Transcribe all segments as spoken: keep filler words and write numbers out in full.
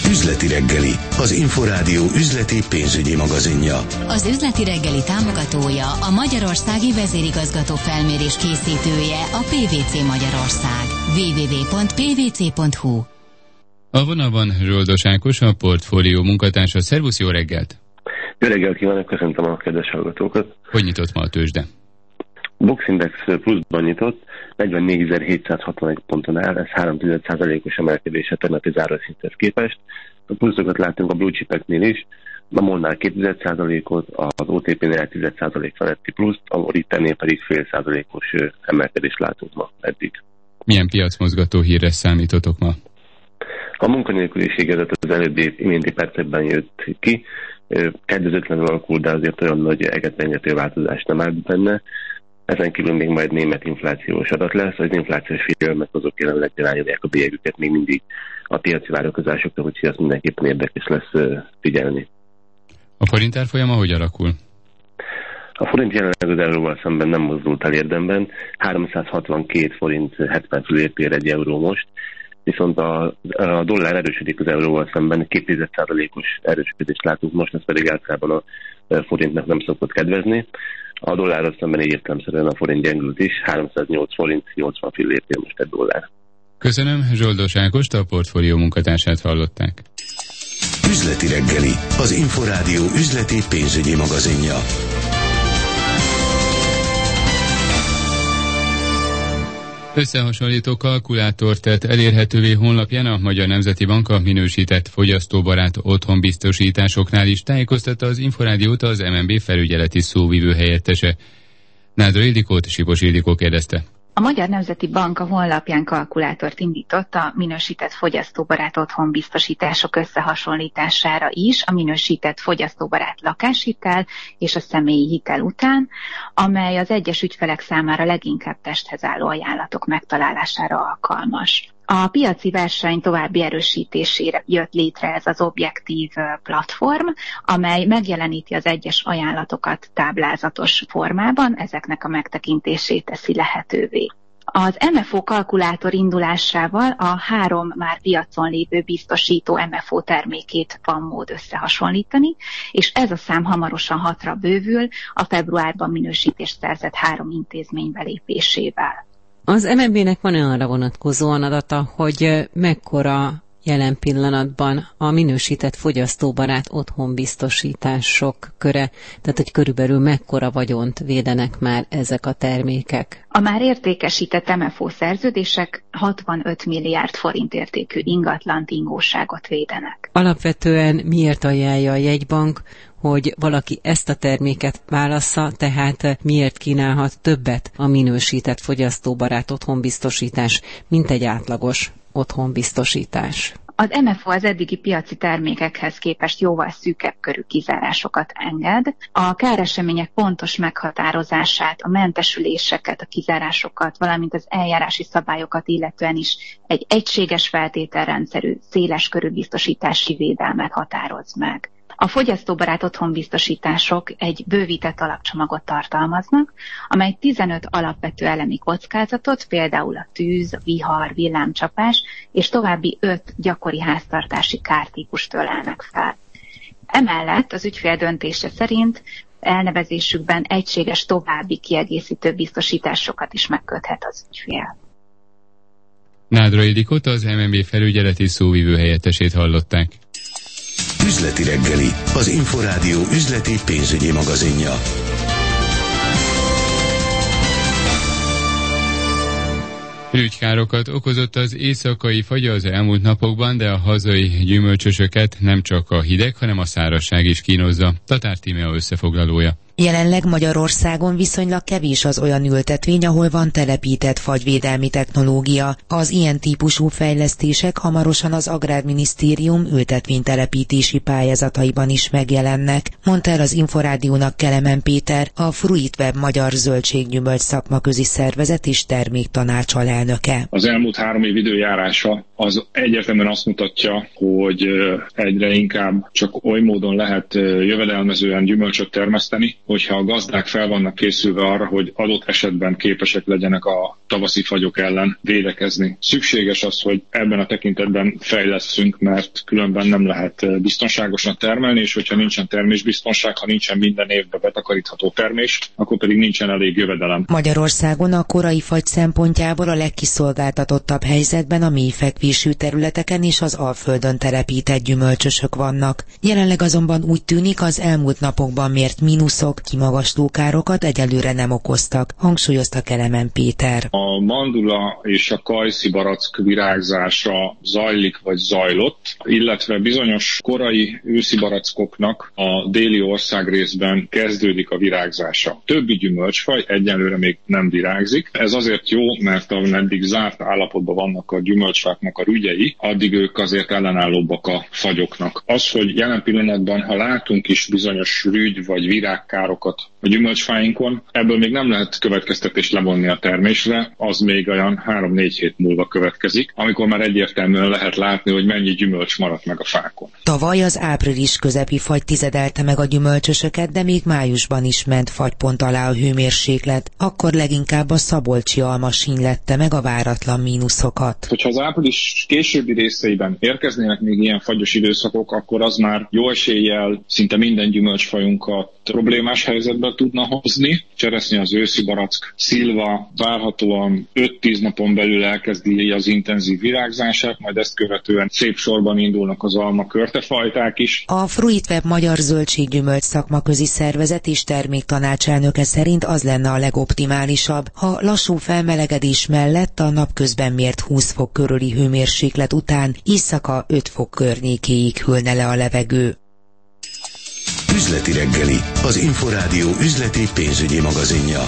Üzleti reggeli, az Inforádió üzleti pénzügyi magazinja. Az Üzleti reggeli támogatója, a Magyarországi Vezérigazgató Felmérés készítője, a pé vé cé Magyarország. double-u double-u double-u pont p v c pont h u. A vonalban Zsoldos Ákos, a portfólió munkatársa. Szervusz, jó reggelt! Jó reggelt kívánok, köszöntöm a kedves hallgatókat! Hogy nyitott ma a tőzsde? Box Index pluszban nyitott, negyvennégyezer-hétszázhatvanegy ponton áll, ez három egész egy százalékos emelkedés a tegnapi zárószinthez képest. A pluszokat látunk a blue chipeknél is, a MOL-nál két egész egy százalékot, az o té pé-nél egy egész egy százalék feletti pluszt, a Oritelnél pedig fél százalékos emelkedést látunk ma eddig. Milyen piacmozgató hírre számítotok ma? A munkanélküliség az előbbi iménti percekben jött ki, kedvezőtlenül alakul, de azért olyan nagy egetrengető változás nem állt benne. Ezen kívül még majd német inflációs adat lesz, az inflációs félelmek azok jelenleg irányolják a bélyegüket még mindig a piaci várakozásokra, úgyhogy az mindenképpen érdekes lesz figyelni. A forint árfolyama hogy alakul? A forint jelenleg az euróval szemben nem mozdult el érdemben, háromszázhatvankét forint hetven fillért ér egy euró most, viszont a, a dollár erősödik az euróval szemben, két egész egy százalékos erősödést látunk most, ez pedig általában a forintnak nem szokott kedvezni. A dollárral szemben így értelemszerűen a forint gyengült is, háromszáznyolc forint nyolcvan fillért ér most egy dollár. Köszönöm, Zsoldos Ákost, a portfólió munkatársát hallották. Üzleti reggeli, az Inforádió üzleti pénzügyi magazinja. Összehasonlító kalkulátort tett elérhetővé honlapján a Magyar Nemzeti Bank a minősített fogyasztóbarát otthonbiztosításoknál is, tájékoztatta az Inforádiót az em en bé felügyeleti szóvivő helyettese. Nádra Ildikót Sipos Ildikó kérdezte. A Magyar Nemzeti Bank a honlapján kalkulátort indított a minősített fogyasztóbarát otthonbiztosítások összehasonlítására is, a minősített fogyasztóbarát lakáshitel és a személyi hitel után, amely az egyes ügyfelek számára leginkább testhez álló ajánlatok megtalálására alkalmas. A piaci verseny további erősítésére jött létre ez az objektív platform, amely megjeleníti az egyes ajánlatokat táblázatos formában, ezeknek a megtekintését teszi lehetővé. Az em ef o kalkulátor indulásával a három már piacon lévő biztosító em ef o termékét van mód összehasonlítani, és ez a szám hamarosan hatra bővül a februárban minősítést szerzett három intézmény belépésével. Az em en bé-nek van arra vonatkozóan adata, hogy mekkora jelen pillanatban a minősített fogyasztóbarát otthonbiztosítások köre, tehát hogy körülbelül mekkora vagyont védenek már ezek a termékek? A már értékesített em ef o szerződések hatvanöt milliárd forint értékű ingatlant, ingóságot védenek. Alapvetően miért ajánlja a jegybank, hogy valaki ezt a terméket válassza, tehát miért kínálhat többet a minősített fogyasztóbarát otthonbiztosítás, mint egy átlagos otthonbiztosítás? Az em ef o az eddigi piaci termékekhez képest jóval szűkebb körű kizárásokat enged. A káresemények pontos meghatározását, a mentesüléseket, a kizárásokat, valamint az eljárási szabályokat illetően is egy egységes feltételrendszerű, széles körű biztosítási védelmet határoz meg. A fogyasztóbarát otthonbiztosítások egy bővített alapcsomagot tartalmaznak, amely tizenöt alapvető elemi kockázatot, például a tűz, vihar, villámcsapás és további öt gyakori háztartási kártípust ölelnek fel. Emellett az ügyfél döntése szerint elnevezésükben egységes további kiegészítő biztosításokat is megköthet az ügyfél. Nádra Ildikót, az em en bé felügyeleti szóvivő helyettesét hallották. Üzleti reggeli, az Inforádió üzleti pénzügyi magazinja. Ürügykárokat okozott az éjszakai fagy az elmúlt napokban, de a hazai gyümölcsösöket nem csak a hideg, hanem a szárazság is kínozza. Tatár Tímea összefoglalója. Jelenleg Magyarországon viszonylag kevés az olyan ültetvény, ahol van telepített fagyvédelmi technológia. Az ilyen típusú fejlesztések hamarosan az Agrárminisztérium ültetvénytelepítési pályázataiban is megjelennek, mondta el az Inforádiónak Kelemen Péter, a Fruitweb Magyar Zöldséggyümölcs Szakmaközi Szervezet és Terméktanács alelnöke. Az elmúlt három év időjárása az egyértelműen azt mutatja, hogy egyre inkább csak oly módon lehet jövedelmezően gyümölcsöt termeszteni, hogyha a gazdák fel vannak készülve arra, hogy adott esetben képesek legyenek a tavaszi fagyok ellen védekezni. Szükséges az, hogy ebben a tekintetben fejlesszünk, mert különben nem lehet biztonságosan termelni, és hogyha nincsen termésbiztonság, ha nincsen minden évben betakarítható termés, akkor pedig nincsen elég jövedelem. Magyarországon a korai fagy szempontjából a legkiszolgáltatottabb helyzetben a mélyfekvésű területeken és az Alföldön telepített gyümölcsösök vannak. Jelenleg azonban úgy tűnik, az elmúlt napokban mért mínuszok kimagasló károkat egyelőre nem okoztak, hangsúlyozta Kelemen Péter. A mandula és a kajszi barack virágzása zajlik vagy zajlott, illetve bizonyos korai őszi barackoknak a déli országrészben kezdődik a virágzása. Többi gyümölcsfaj egyelőre még nem virágzik. Ez azért jó, mert ameddig zárt állapotban vannak a gyümölcsfáknak a rügyei, addig ők azért ellenállóbbak a fagyoknak. Az, hogy jelen pillanatban, ha látunk is bizonyos rügy vagy virágkárokat a gyümölcsfáinkon, ebből még nem lehet következtetést levonni a termésre, az még olyan három-négy hét múlva következik, amikor már egyértelműen lehet látni, hogy mennyi gyümölcs maradt meg a fákon. Tavaly az április közepi fagy tizedelte meg a gyümölcsösöket, de még májusban is ment fagypont alá a hőmérséklet. Akkor leginkább a szabolcsi alma sínylette meg a váratlan mínuszokat. Hogyha az április későbbi részeiben érkeznének még ilyen fagyos időszakok, akkor az már jó eséllyel szinte minden gyümölcsfajunkat problémás helyzetbe tudna hozni. Cseresznye, az őszi barack, szilva várhatóan öt-tíz napon belül elkezdi az intenzív virágzását, majd ezt követően szép sorban indulnak az alma körtefajták is. A Fruitweb Magyar Zöldséggyümölcs Szakmaközi Szervezet és terméktanácselnöke szerint az lenne a legoptimálisabb, ha lassú felmelegedés mellett a napközben mért húsz fok körüli hőmérséklet után éjszaka öt fok környékéig hűlne le a levegő. Üzleti reggeli, az Inforádió üzleti pénzügyi magazinja.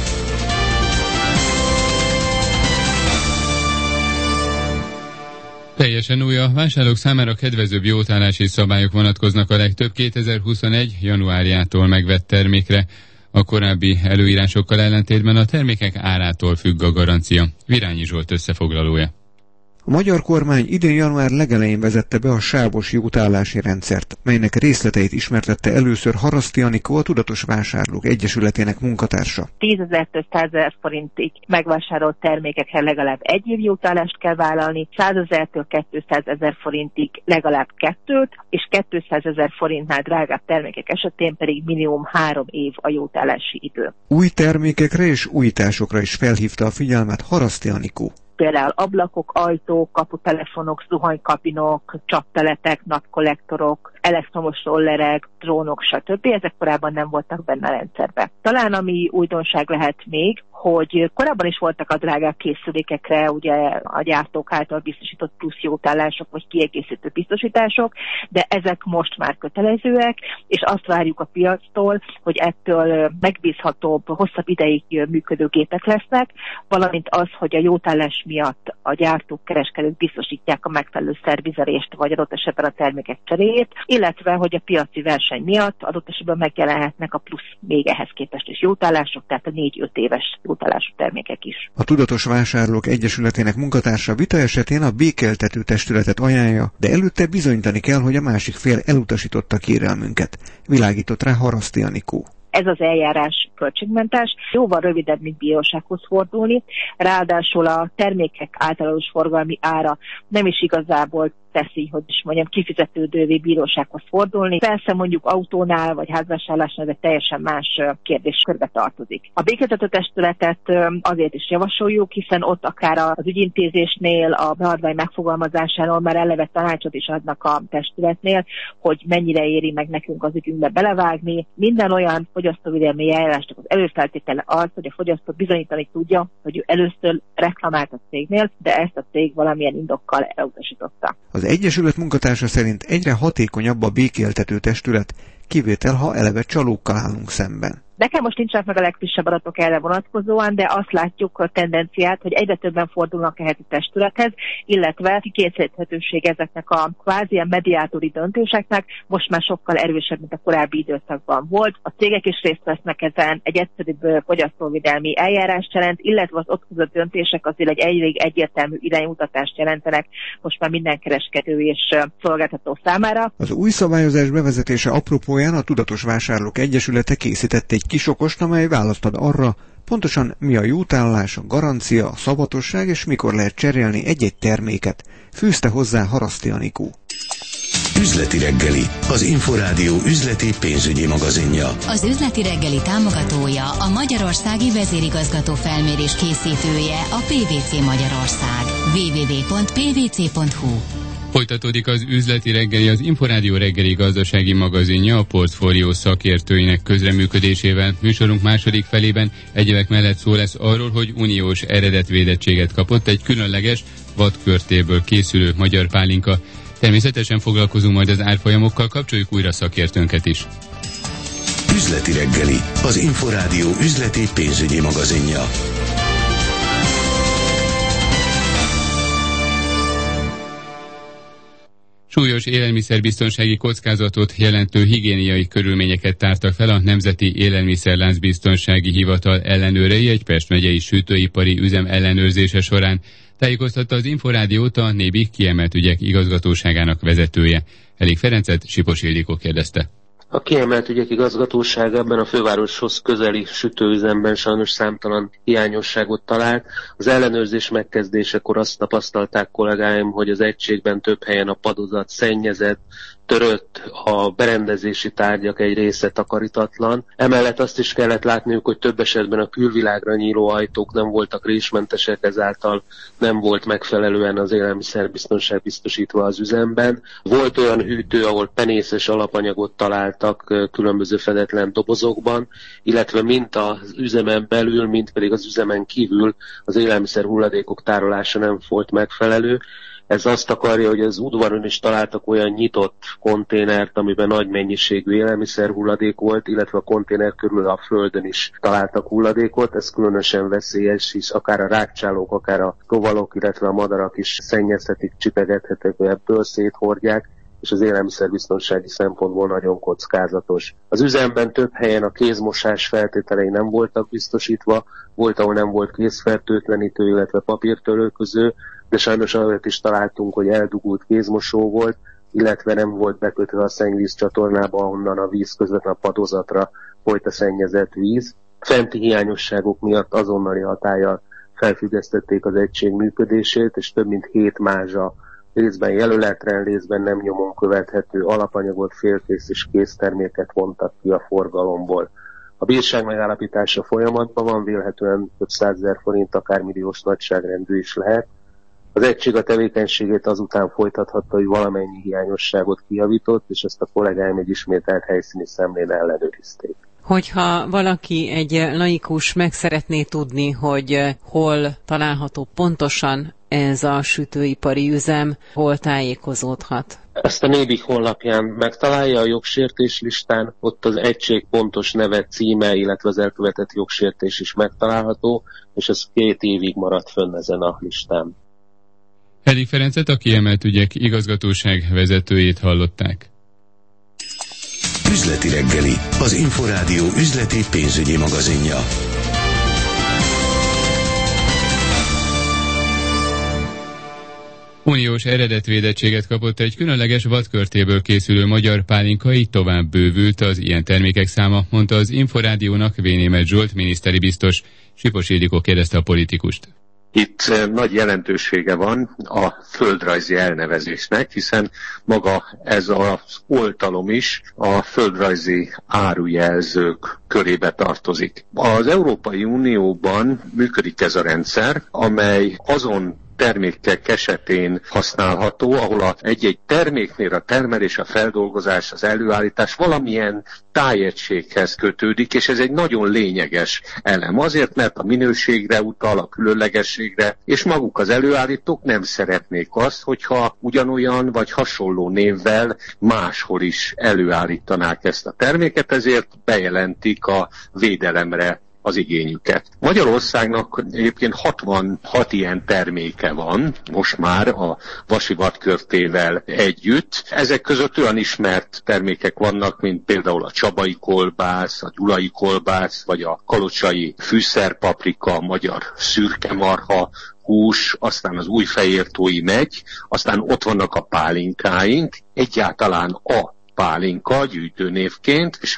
Teljesen új, a vásárlók számára kedvezőbb jótállási szabályok vonatkoznak a legtöbb kétezer-huszonegy. januárjától megvett termékre. A korábbi előírásokkal ellentétben a termékek árától függ a garancia. Virányi Zsolt összefoglalója. A magyar kormány idén január legelején vezette be a sávos jótállási rendszert, melynek részleteit ismertette először Haraszti Anikó, a Tudatos Vásárlók Egyesületének munkatársa. tízezertől százezer forintig megvásárolt termékekre legalább egy év jótállást kell vállalni, százezertől kétszázezer forintig legalább kettőt, és kétszázezer forintnál drágább termékek esetén pedig minimum három év a jótállási idő. Új termékekre és újításokra is felhívta a figyelmet Haraszti Anikó. Például ablakok, ajtók, kaputelefonok, zuhanykabinok, csapteletek, napkollektorok, elektromos rollerek, drónok, stb. Ezek korábban nem voltak benne a rendszerben. Talán ami újdonság lehet még, hogy korábban is voltak a drágább készülékekre ugye a gyártók által biztosított plusz jótállások vagy kiegészítő biztosítások, de ezek most már kötelezőek, és azt várjuk a piactól, hogy ettől megbízhatóbb, hosszabb ideig működő gépek lesznek, valamint az, hogy a jótállás miatt a gyártók, kereskedők biztosítják a megfelelő szervizelést vagy adott esetben a termékek cseréjét, illetve hogy a piaci verseny miatt adott esetben megjelenhetnek a plusz még ehhez képest is jótállások, tehát a négy-öt éves jótállású termékek is. A Tudatos Vásárlók Egyesületének munkatársa vita esetén a békéltető testületet ajánlja, de előtte bizonyítani kell, hogy a másik fél elutasította kérelmünket. Világított rá Haraszti Anikó. Ez az eljárás költségmentes, jóval rövidebb, mint bírósághoz fordulni, ráadásul a termékek általános forgalmi ára nem is igazából teszi, hogy is mondjam, kifizetődővé bírósághoz fordulni. Persze mondjuk autónál vagy házvásárlásnál ez egy teljesen más kérdéskörbe tartozik. A békéltető testületet azért is javasoljuk, hiszen ott akár az ügyintézésnél, a beadvány megfogalmazásánál már eleve tanácsot is adnak a testületnél, hogy mennyire éri meg nekünk az ügyünkbe belevágni. Minden olyan fogyasztóvédelmi eljárásnak az előfeltétele az, hogy a fogyasztó bizonyítani tudja, hogy ő először reklamált a cégnél, de ezt a cég valamilyen indokkal elutasította. Az Egyesület munkatársa szerint egyre hatékonyabb a békéltető testület, kivétel, ha eleve csalókkal állunk szemben. Nekem most nincsenek meg a legfrissebb adatok erre vonatkozóan, de azt látjuk a tendenciát, hogy egyre többen fordulnak ehhez a testülethez, illetve kikényszeríthetőség ezeknek a kvázi a mediátori döntéseknek most már sokkal erősebb, mint a korábbi időszakban volt. A cégek is részt vesznek ezen, egy egyszerűbb fogyasztóvédelmi eljárást jelent, illetve az ott hozott döntések azért egy elég egyértelmű iránymutatást jelentenek most már minden kereskedő és szolgáltató számára. Az új szabályozás bevezetése apropóján a Tudatos Vásárlók Egyesülete készített egy kis okost, amely választ ad arra, pontosan mi a jótállás, a garancia, a szabatosság, és mikor lehet cserélni egy-egy terméket, fűzte hozzá Haraszti Anikó. Üzleti reggeli, az Inforádió üzleti pénzügyi magazinja. Az üzleti reggeli támogatója, a Magyarországi Vezérigazgató Felmérés készítője, a pé vé cé Magyarország. double-u double-u double-u pont pé vé cé pont hú. Folytatódik az üzleti reggeli, az Inforádió reggeli gazdasági magazinja a portfólió szakértőinek közreműködésével. Műsorunk második felében egyebek mellett szó lesz arról, hogy uniós eredetvédettséget kapott egy különleges vadkörtéből készülő magyar pálinka. Természetesen foglalkozunk majd az árfolyamokkal, kapcsoljuk újra szakértőnket is. Üzleti reggeli, az Inforádió üzleti pénzügyi magazinja. Súlyos élelmiszerbiztonsági kockázatot jelentő higiéniai körülményeket tártak fel a Nemzeti Élelmiszerláncbiztonsági Hivatal ellenőrei egy Pest megyei sütőipari üzem ellenőrzése során. Tájékoztatta az Inforádiót a Nébik kiemelt ügyek igazgatóságának vezetője. Elég Ferencet Sipos Ildikó kérdezte. A kiemelt ügyek igazgatóságában a fővároshoz közeli sütőüzemben sajnos számtalan hiányosságot talált. Az ellenőrzés megkezdésekor azt tapasztalták kollégáim, hogy az egységben több helyen a padozat szennyezett, törött, a berendezési tárgyak egy része takarítatlan. Emellett azt is kellett látniuk, hogy több esetben a külvilágra nyíló ajtók nem voltak résmentesek, ezáltal nem volt megfelelően az élelmiszerbiztonság biztosítva az üzemben. Volt olyan hűtő, ahol penészes alapanyagot találtak különböző fedetlen dobozokban, illetve mint az üzemen belül, mint pedig az üzemen kívül az élelmiszer hulladékok tárolása nem volt megfelelő. Ez azt akarja, hogy az udvaron is találtak olyan nyitott konténert, amiben nagy mennyiségű élelmiszer hulladék volt, illetve a konténer körül a földön is találtak hulladékot. Ez különösen veszélyes, hisz akár a rágcsálók, akár a rovalok, illetve a madarak is szennyezhetik, csipegethetik, hogy ebből széthordják, és az élelmiszerbiztonsági szempontból nagyon kockázatos. Az üzemben több helyen a kézmosás feltételei nem voltak biztosítva, volt, ahol nem volt kézfertőtlenítő, illetve papírtörölköző, de sajnos olyat is találtunk, hogy eldugult kézmosó volt, illetve nem volt bekötve a szennyvíz csatornába, ahonnan a víz közvetlen a padozatra folyt a szennyezett víz. Fenti hiányosságok miatt azonnali hatállyal felfüggesztették az egység működését, és több mint hét mázsa részben jelöletlen, részben nem nyomon követhető alapanyagot, félkész és készterméket vontak ki a forgalomból. A bírság megállapítása folyamatban van, vélhetően több százezer forint, akár milliós nagyságrendű is lehet. Az egység a tevékenységét azután folytathatta, hogy valamennyi hiányosságot kijavított, és ezt a kollégáim egy ismételt helyszíni szemlén ellenőrizték. Hogyha valaki egy laikus meg szeretné tudni, hogy hol található pontosan ez a sütőipari üzem, hol tájékozódhat? Ezt a Nébik honlapján megtalálja a jogsértés listán, ott az egység pontos neve, címe, illetve az elkövetett jogsértés is megtalálható, és ez két évig maradt fönn ezen a listán. Elég Ferencet, a kiemelt ügyek igazgatóság vezetőjét hallották. Üzleti reggeli, az Inforádió üzleti pénzügyi magazinja. Uniós eredetvédettséget kapott egy különleges vadkörtéből készülő magyar pálinka, így tovább bővült az ilyen termékek száma, mondta az Inforádiónak Vénémet Zsolt miniszteri biztos. Sipos Ildikó kérdezte a politikust. Itt nagy jelentősége van a földrajzi elnevezésnek, hiszen maga ez az oltalom is a földrajzi árujelzők körébe tartozik. Az Európai Unióban működik ez a rendszer, amely azon termékek esetén használható, ahol a egy-egy terméknél a termelés, a feldolgozás, az előállítás valamilyen tájegységhez kötődik, és ez egy nagyon lényeges elem. Azért, mert a minőségre utal, a különlegességre, és maguk az előállítók nem szeretnék azt, hogyha ugyanolyan vagy hasonló névvel máshol is előállítanák ezt a terméket, ezért bejelentik a védelemre az igényüket. Magyarországnak egyébként hatvanhat ilyen terméke van, most már a vasi vadkörtével együtt. Ezek között olyan ismert termékek vannak, mint például a csabai kolbász, a gyulai kolbász, vagy a kalocsai fűszerpaprika, a magyar szürkemarha, hús, aztán az újfehértói megy, aztán ott vannak a pálinkáink, egyáltalán a pálinka gyűjtőnévként, és hát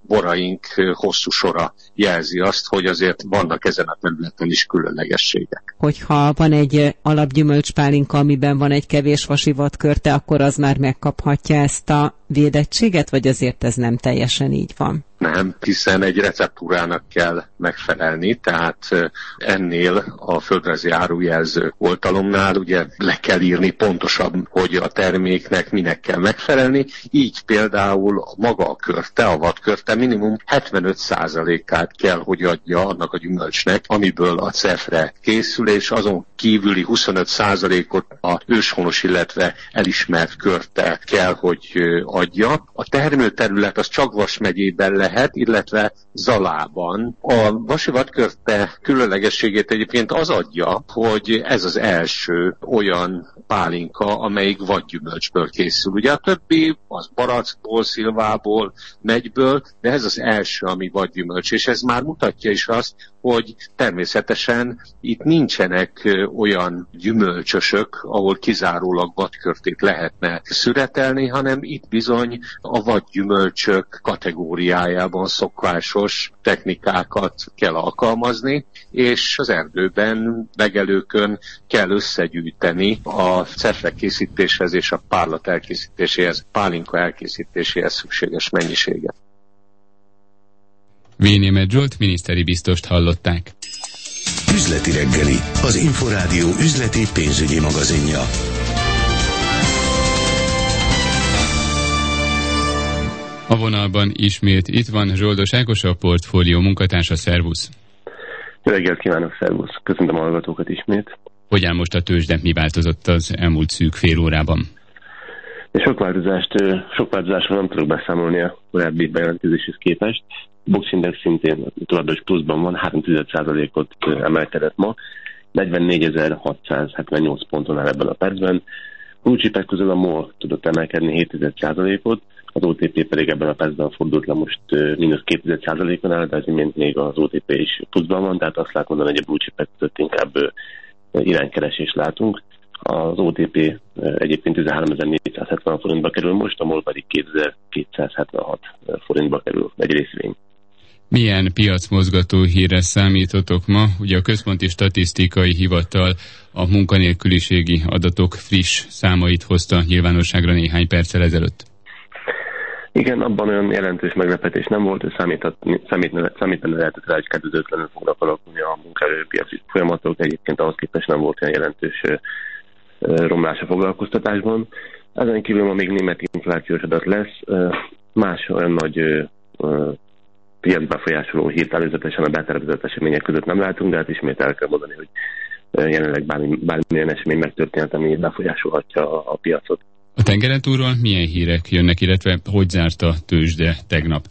boraink hosszú sora jelzi azt, hogy azért vannak ezen a területen is különlegességek. Hogyha van egy alapgyümölcspálinka, amiben van egy kevés vasivatkörte, akkor az már megkaphatja ezt a védettséget, vagy azért ez nem teljesen így van? Nem, hiszen egy receptúrának kell megfelelni, tehát ennél a földrajzi árujelző oltalomnál ugye le kell írni pontosan, hogy a terméknek minek kell megfelelni, így például maga a körte, a vadkörte minimum hetvenöt százalékát kell, hogy adja annak a gyümölcsnek, amiből a cefre készül, és azon kívüli huszonöt százalékot a őshonos, illetve elismert körte kell, hogy adja. A termőterület az csak Vas megyében lehet, illetve Zalában. A vasivadkörte különlegességét egyébként az adja, hogy ez az első olyan pálinka, amelyik vadgyümölcsből készül. Ugye a többi az barackból, szilvából, megyből, de ez az első, ami vadgyümölcs, és ez már mutatja is azt, hogy természetesen itt nincsenek olyan gyümölcsösök, ahol kizárólag vadkörtét lehetne szüretelni, hanem itt bizony a vadgyümölcsök kategóriájában szokásos technikákat kell alkalmazni, és az erdőben, legelőkön kell összegyűjteni a cefre készítéshez és a párlat elkészítéséhez, pálinka elkészítéséhez szükséges mennyiséget. V. Németh Zsolt miniszteri biztost hallották. Üzleti reggeli, az Inforádió üzleti pénzügyi magazinja. A vonalban ismét itt van Zsoldos Ákos, a portfólió munkatársa. Szervusz! Jó reggelt kívánok, szervusz! Köszöntöm a hallgatókat ismét. Hogy áll most a tőzsde, mi változott az elmúlt szűk fél órában? Sok változást, sok változásról nem tudok beszámolni a korábbi bejelentkezéshez képest. Box Index szintén továbbra is pluszban van, három egész öt százalékot emelkedett ma, negyvennégyezer-hatszázhetvennyolc ponton áll ebben a percben. Blue chipek közül a MOL tudott emelkedni hét egész öt százalékot, az o té pé pedig ebben a percben fordult le most mínusz két egész öt százalékon áll, de az imént még az o té pé is pluszban van, tehát azt lehet mondani, hogy a blue chipek között inkább iránykeresést látunk. Az o té pé egyébként tizenháromezer-négyszázhetven forintba kerül most, a MOL pedig kétezer-kétszázhetvenhat forintba kerül egy részvény. Milyen piacmozgató hírre számítotok ma? Ugye a Központi Statisztikai Hivatal a munkanélküliségi adatok friss számait hozta nyilvánosságra néhány perccel ezelőtt. Igen, abban olyan jelentős meglepetés nem volt, hogy számítani lehetett rá, hogy kedvezőtlenül fognak alakulni a munkaerőpiaci folyamatok. Egyébként ahhoz képest nem volt olyan jelentős romlás a foglalkoztatásban. Ezen kívül ma még német inflációs adat lesz. Más olyan nagy piacbefolyásoló hírt előzetesen a betervezett események között nem látunk, de hát ismét el kell mondani, hogy jelenleg bármi, bármilyen esemény megtörténhet, ami befolyásolhatja a, a piacot. A tengeren túlról milyen hírek jönnek, illetve hogy zárt a tőzsde tegnap?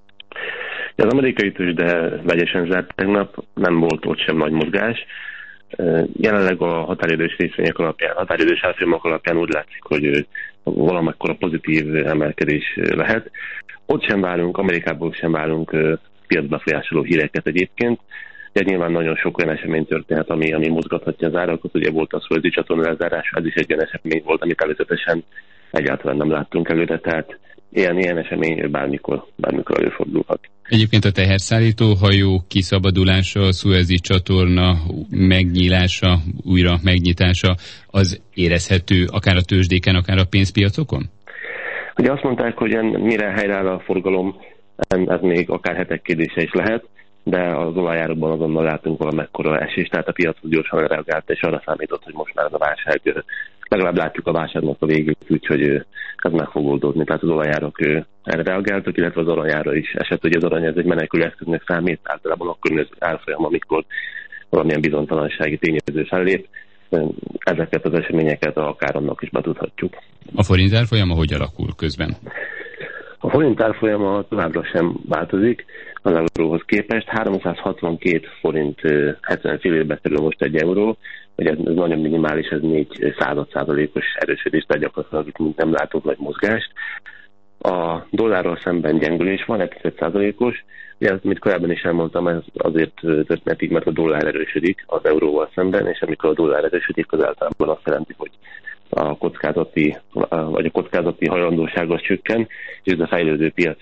Az amerikai tőzsde vegyesen zárt tegnap, nem volt ott sem nagy mozgás. Jelenleg a határidős részvények alapján, határidős árfolyamok alapján úgy látszik, hogy valamekkora pozitív emelkedés lehet. Ott sem várunk, Amerikából sem várunk piacbefolyásoló híreket egyébként. Ugye nyilván nagyon sok olyan esemény történhet, ami, ami mozgathatja az árakat. Ugye volt az földi csatorna lezárás, ez is egy olyan esemény volt, amit előzetesen egyáltalán nem láttunk előre, tehát ilyen, ilyen esemény bármikor, bármikor előfordulhat. Egyébként a teherszállító hajó kiszabadulása, a Szuezi csatorna megnyílása, újra megnyitása, az érezhető akár a tőzsdéken, akár a pénzpiacokon? Ugye azt mondták, hogy mire helyreáll a forgalom, ez még akár hetek kérdése is lehet, de az olajárakban azonnal látunk valamekkora esést, tehát a piac gyorsan reagált, és arra számított, hogy most már ez a válság, legalább látjuk a válságnak a végét, úgyhogy ez meg fog oldódni. Tehát az olajárak erre reagáltak, illetve az aranyára is esett, hogy az arany ez egy menekülő eszköznek számít, általában akkor az árfolyam, amikor valamilyen bizonytalansági tényező fellép. Ezeket az eseményeket akár annak is betudhatjuk. A forint árfolyama hogy alakul közben? A forint árfolyama továbbra sem változik az euróhoz képest. háromszázhatvankét forint hetven fillérbe kerül most egy euró, hogy ez, ez nagyon minimális, ez négy század százalékos erősödés, tehát gyakorlatilag itt nem látunk nagy mozgást. A dollárral szemben gyengülés van, egy százalékos. Ugye, amit korábban is elmondtam, ez azért történet így, mert a dollár erősödik az euróval szemben, és amikor a dollár erősödik, az általában azt jelenti, hogy a kockázati, vagy a kockázati hajlandóság az csökken, és ez a fejlődő piaci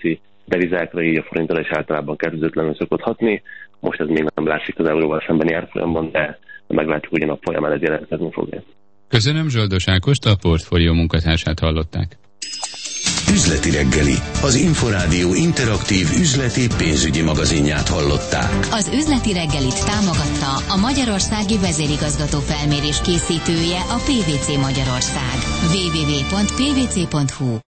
devizákra, így a forintra is általában kedvezőtlenül szokott hatni. Most ez még nem látszik az euróval szembeni árfolyamban, de meglátjuk, hogy a nap folyamán ez jelentkezni fogja. Köszönöm, Zsoldos Ágost, a Portfólió munkatársát hallották. Üzleti reggeli, az Inforádió interaktív üzleti pénzügyi magazinját hallották. Az üzleti reggelit támogatta a Magyarországi Vezérigazgató Felmérés készítője, a pé vé cé Magyarország. double-u double-u double-u pont pé vé cé pont hú